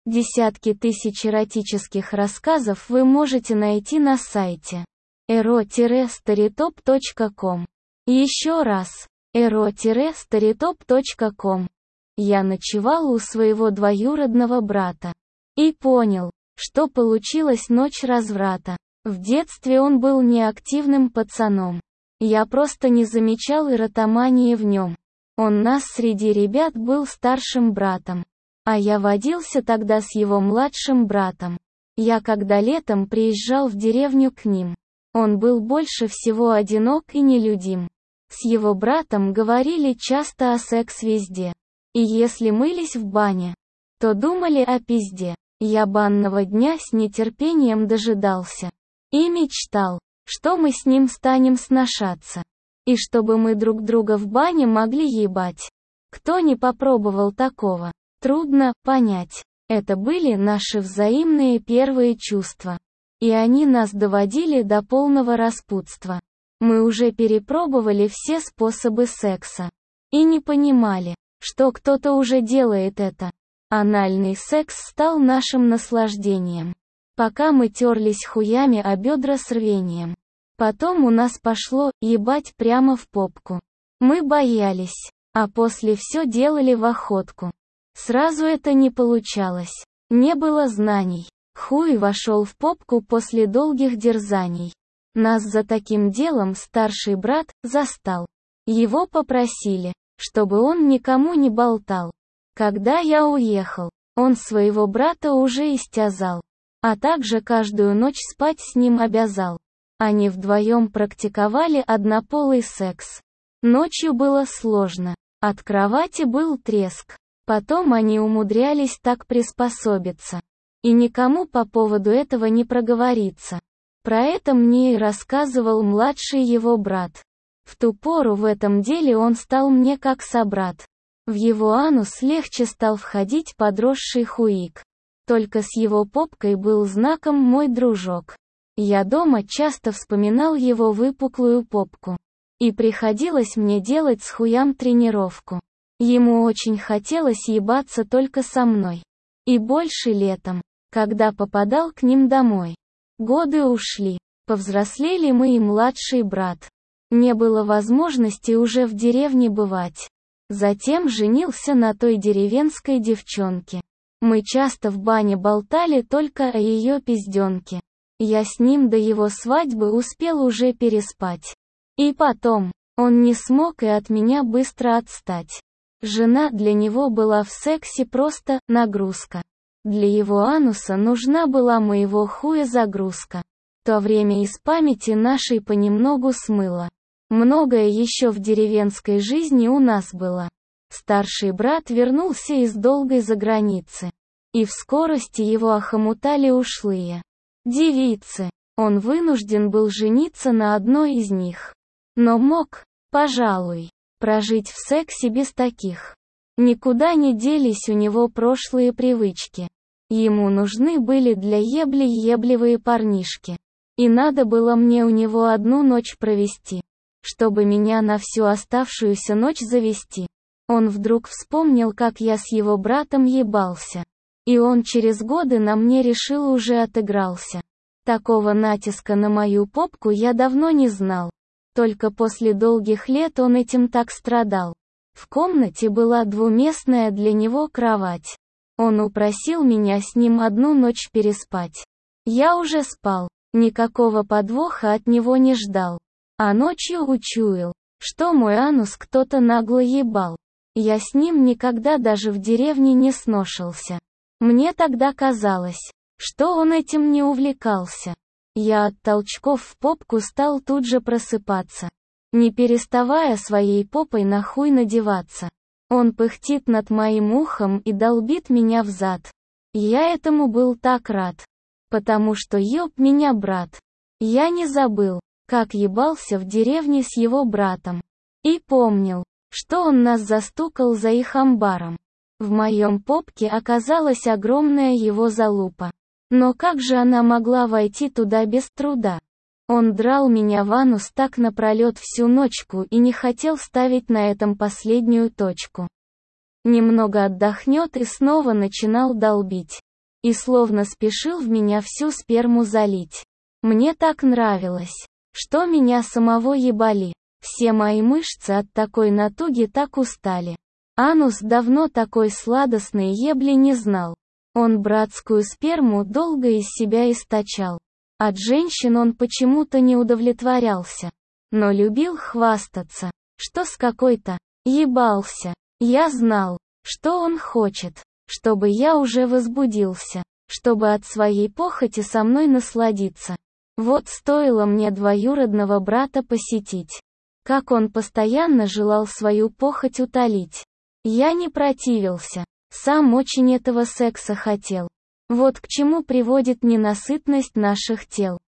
Десятки тысяч эротических рассказов вы можете найти на сайте ero-storytop.com. Еще раз, ero-storytop.com. Я ночевал у своего двоюродного брата. И понял, что получилась ночь разврата. В детстве он был неактивным пацаном. Я просто не замечал эротомании в нем. Он нас среди ребят был старшим братом. А я водился тогда с его младшим братом. Я когда летом приезжал в деревню к ним. Он был больше всего одинок и нелюдим. С его братом говорили часто о секс везде. И если мылись в бане, то думали о пизде. Я банного дня с нетерпением дожидался. И мечтал, что мы с ним станем сношаться. И чтобы мы друг друга в бане могли ебать. Кто не попробовал такого? Трудно понять. Это были наши взаимные первые чувства. И они нас доводили до полного распутства. Мы уже перепробовали все способы секса. И не понимали, что кто-то уже делает это. Анальный секс стал нашим наслаждением. Пока мы терлись хуями о бедра с рвением. Потом у нас пошло ебать прямо в попку. Мы боялись, а после все делали в охотку. Сразу это не получалось. Не было знаний. Хуй вошел в попку после долгих дерзаний. Нас за таким делом старший брат застал. Его попросили, чтобы он никому не болтал. Когда я уехал, он своего брата уже истязал. А также каждую ночь спать с ним обязал. Они вдвоем практиковали однополый секс. Ночью было сложно. От кровати был треск. Потом они умудрялись так приспособиться. И никому по поводу этого не проговориться. Про это мне и рассказывал младший его брат. В ту пору в этом деле он стал мне как собрат. В его анус легче стал входить подросший хуик. Только с его попкой был знаком мой дружок. Я дома часто вспоминал его выпуклую попку. И приходилось мне делать с хуям тренировку. Ему очень хотелось ебаться только со мной. И больше летом, когда попадал к ним домой. Годы ушли, повзрослели мы и младший брат. Не было возможности уже в деревне бывать. Затем женился на той деревенской девчонке. Мы часто в бане болтали только о ее пизденке. Я с ним до его свадьбы успел уже переспать. И потом, он не смог и от меня быстро отстать. Жена для него была в сексе просто нагрузка. Для его ануса нужна была моего хуя загрузка. То время из памяти нашей понемногу смыло. Многое еще в деревенской жизни у нас было. Старший брат вернулся из долгой заграницы. И в скорости его охомутали ушлые девицы. Он вынужден был жениться на одной из них. Но мог, пожалуй, прожить в сексе без таких. Никуда не делись у него прошлые привычки. Ему нужны были для ебли ебливые парнишки. И надо было мне у него одну ночь провести, чтобы меня на всю оставшуюся ночь завести. Он вдруг вспомнил, как я с его братом ебался. И он через годы на мне решил уже отыгрался. Такого натиска на мою попку я давно не знал. Только после долгих лет он этим так страдал. В комнате была двуместная для него кровать. Он упросил меня с ним одну ночь переспать. Я уже спал, никакого подвоха от него не ждал. А ночью учуял, что мой анус кто-то нагло ебал. Я с ним никогда даже в деревне не сношился. Мне тогда казалось, что он этим не увлекался. Я от толчков в попку стал тут же просыпаться, не переставая своей попой на хуй надеваться. Он пыхтит над моим ухом и долбит меня в зад. Я этому был так рад. Потому что ёб меня, брат. Я не забыл, как ебался в деревне с его братом. И помнил, что он нас застукал за их амбаром. В моем попке оказалась огромная его залупа. Но как же она могла войти туда без труда? Он драл меня в анус так напролёт всю ночку и не хотел ставить на этом последнюю точку. Немного отдохнет и снова начинал долбить. и словно спешил в меня всю сперму залить. Мне так нравилось, что меня самого ебали. Все мои мышцы от такой натуги так устали. Анус давно такой сладостной ебли не знал. Он братскую сперму долго из себя источал. От женщин он почему-то не удовлетворялся, но любил хвастаться, что с какой-то ебался. Я знал, что он хочет, чтобы я уже возбудился, чтобы от своей похоти со мной насладиться. Вот стоило мне двоюродного брата посетить, как он постоянно желал свою похоть утолить. Я не противился, сам очень этого секса хотел. Вот к чему приводит ненасытность наших тел.